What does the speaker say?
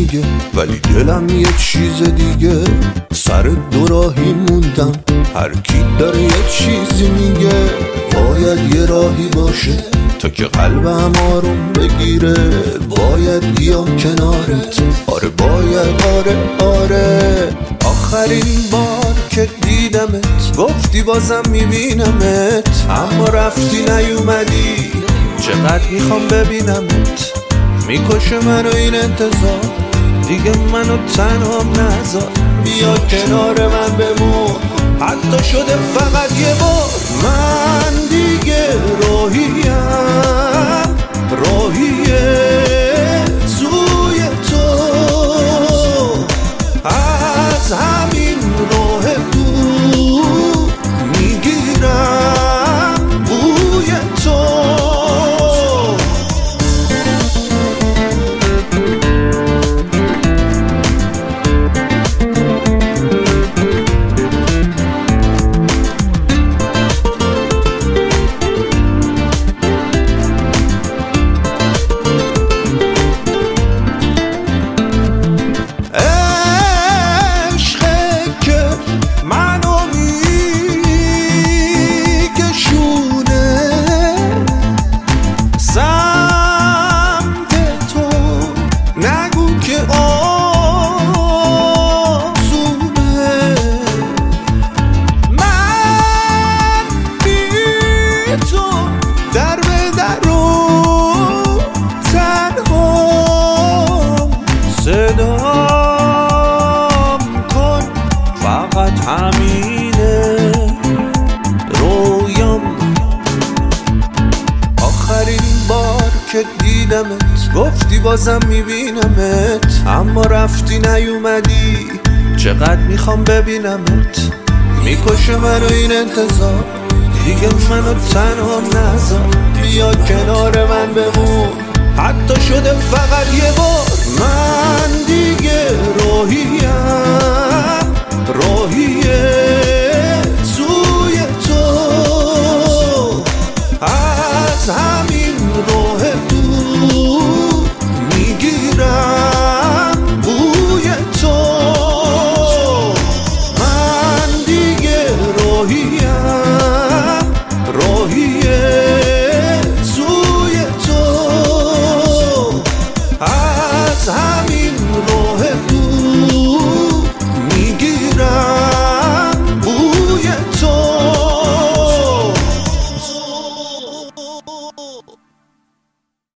میگه، ولی دلم یه چیز دیگه. سر دوراهی موندم، هر کی داره یه چیزی میگه. باید یه راهی باشه تا که قلبم آروم بگیره. باید بیام کنارت، آره باید، آره. آخرین بار که دیدمت گفتی بازم میبینمت، اما رفتی نیومدی. چقدر میخوام ببینمت، میکشه منو این انتظار. دیگه منو تنها نذار، بیا کنار من بمون، حتی شده فقط یه بار. من دیگه راهیم، سوی تو. از همین راه دور میگیرم بوی تو. صدام کن، فقط همینه رویام. آخرین بار که دیدمت گفتی بازم میبینمت، اما رفتی نیومدی. چقدر میخوام ببینمت، میکشه منو این انتظار. دیگه منو تنها نذار، بیا کنار من بمون، حتی شده فقط یه بار. من دیگه راهیم